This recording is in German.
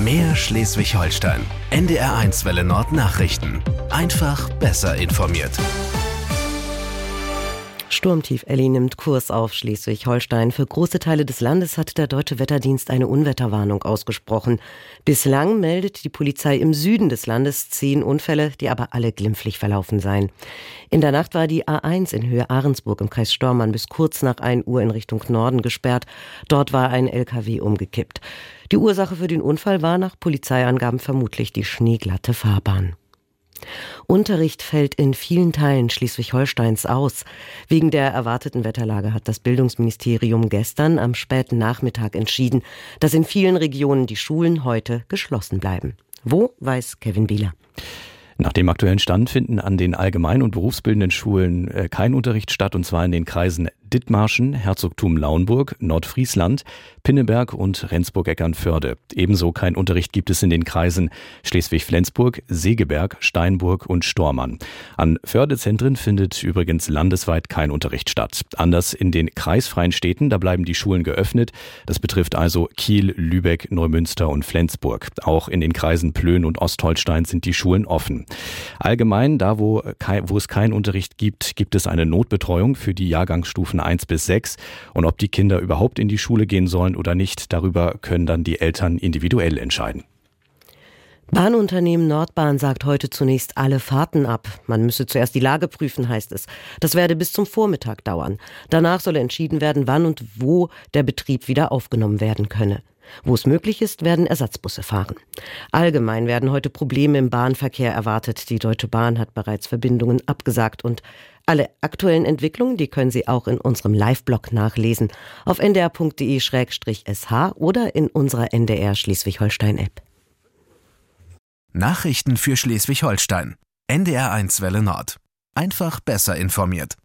Mehr Schleswig-Holstein. NDR1 Welle Nord Nachrichten. Einfach besser informiert. Sturmtief Elli nimmt Kurs auf Schleswig-Holstein. Für große Teile des Landes hat der Deutsche Wetterdienst eine Unwetterwarnung ausgesprochen. Bislang meldet die Polizei im Süden des Landes 10 Unfälle, die aber alle glimpflich verlaufen seien. In der Nacht war die A1 in Höhe Ahrensburg im Kreis Stormann bis kurz nach 1 Uhr in Richtung Norden gesperrt. Dort war ein LKW umgekippt. Die Ursache für den Unfall war nach Polizeiangaben vermutlich die schneeglatte Fahrbahn. Unterricht fällt in vielen Teilen Schleswig-Holsteins aus. Wegen der erwarteten Wetterlage hat das Bildungsministerium gestern am späten Nachmittag entschieden, dass in vielen Regionen die Schulen heute geschlossen bleiben. Wo, weiß Kevin Bieler. Nach dem aktuellen Stand finden an den allgemein- und berufsbildenden Schulen kein Unterricht statt, und zwar in den Kreisen Dithmarschen, Herzogtum Lauenburg, Nordfriesland, Pinneberg und Rendsburg-Eckernförde. Ebenso kein Unterricht gibt es in den Kreisen Schleswig-Flensburg, Segeberg, Steinburg und Stormann. An Fördezentren findet übrigens landesweit kein Unterricht statt. Anders in den kreisfreien Städten, da bleiben die Schulen geöffnet. Das betrifft also Kiel, Lübeck, Neumünster und Flensburg. Auch in den Kreisen Plön und Ostholstein sind die Schulen offen. Allgemein, da wo es keinen Unterricht gibt, gibt es eine Notbetreuung für die Jahrgangsstufen 1 bis 6. Und ob die Kinder überhaupt in die Schule gehen sollen oder nicht, darüber können dann die Eltern individuell entscheiden. Bahnunternehmen Nordbahn sagt heute zunächst alle Fahrten ab. Man müsse zuerst die Lage prüfen, heißt es. Das werde bis zum Vormittag dauern. Danach solle entschieden werden, wann und wo der Betrieb wieder aufgenommen werden könne. Wo es möglich ist, werden Ersatzbusse fahren. Allgemein werden heute Probleme im Bahnverkehr erwartet. Die Deutsche Bahn hat bereits Verbindungen abgesagt, und alle aktuellen Entwicklungen, die können Sie auch in unserem Live-Blog nachlesen, auf ndr.de/sh oder in unserer NDR Schleswig-Holstein-App. Nachrichten für Schleswig-Holstein. NDR1 Welle Nord. Einfach besser informiert.